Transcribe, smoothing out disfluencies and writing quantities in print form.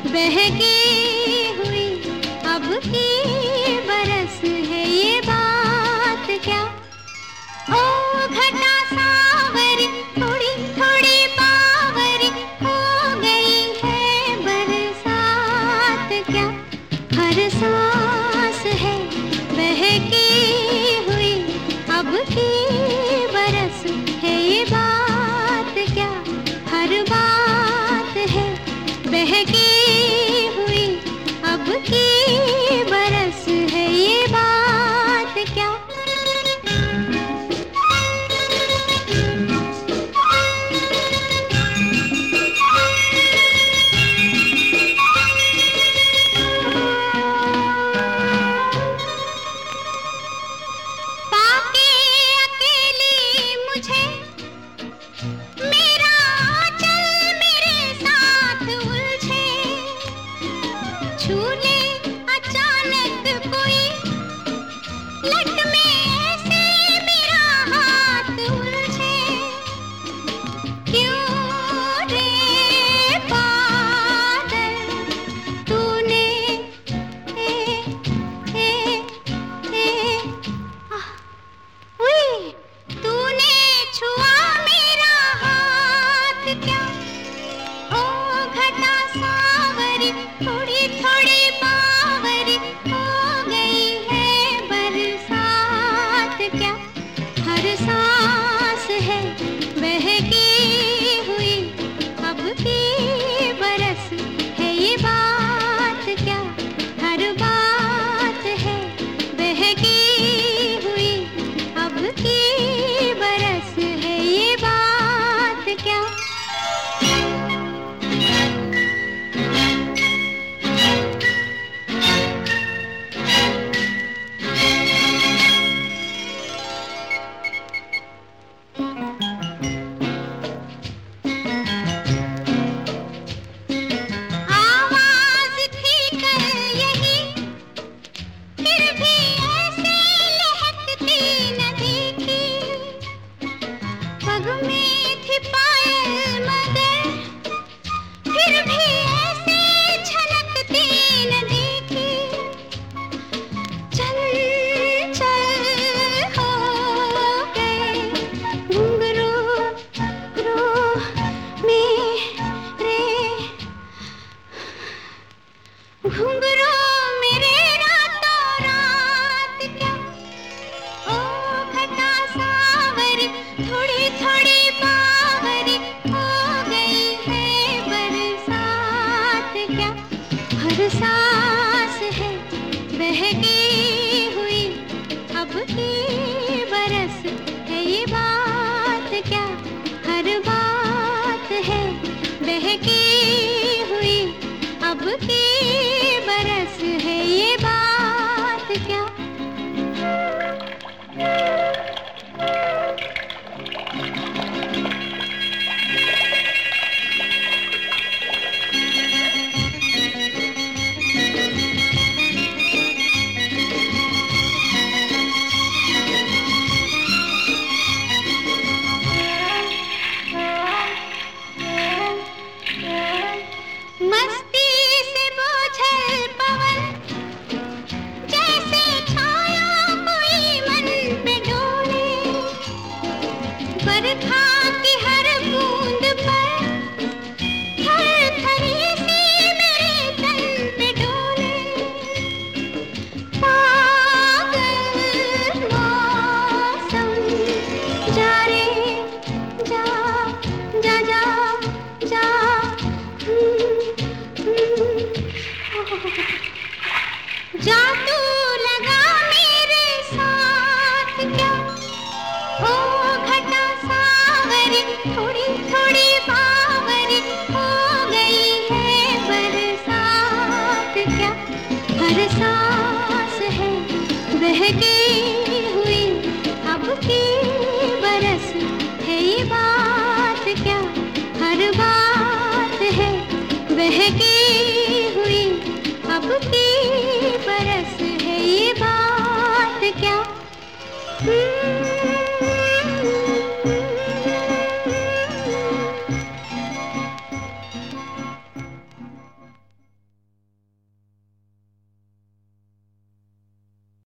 बहकी हुई अब की बरस है ये बात क्या। ओ घटा सावरी थोड़ी थोड़ी बावरी हो गई है बरसात क्या। हर सांस है बहकी हुई अब की बरस है ये बात क्या। हर बात है बहकी हुई अब की बरस है ये बात क्या। पाके अकेली मुझे मेरा चल मेरे साथ उलझे। छू ले अचानक कोई लट में ऐसे मेरा हाथ उलझे। क्यों रे बादल तूने उई, तूने छुआ मेरा हाथ क्या। ओ घटा सावरी थोड़ी थोड़ी बावरी हो गई है बरसात क्या। हर सांस है बहकी हुई अब की बरस है ये बात क्या। हर बात है बहकी हुई अब की बरस है ये बात क्या। आवाज थी कल यही फिर भी ऐसे लहकती नदी की। पग में थी पायल मगर फिर भी ऐसे छलकती नदी की। चल चल हो गए घुंघरू रो मेरे घुंघरू मेरे रातों रात क्या। ओ घटा सावरी थोड़ी थोड़ी बावरी हो गई है बरसात क्या। हर सांस है बहकी हुई अब की बरस है ये बात क्या। हर बात है बहकी हुई अब की बरस है ये बात क्या। मस्ती से बोझल पवन जैसे छाया कोई मन पे डोले। बरखा की हर बूंद पर थर थरी सी मेरे तन पे डोले। पागल मौसम जा रे जा जा जा जा जा तू लगा मेरे साथ क्या। ओ घटा सावरी थोड़ी थोड़ी बावरी हो गई है बरसात क्या। हर सांस है बहकी हुई अब की बरस है ये बात क्या। हर बात है बहकी हुई अब की बरस है ये बात क्या।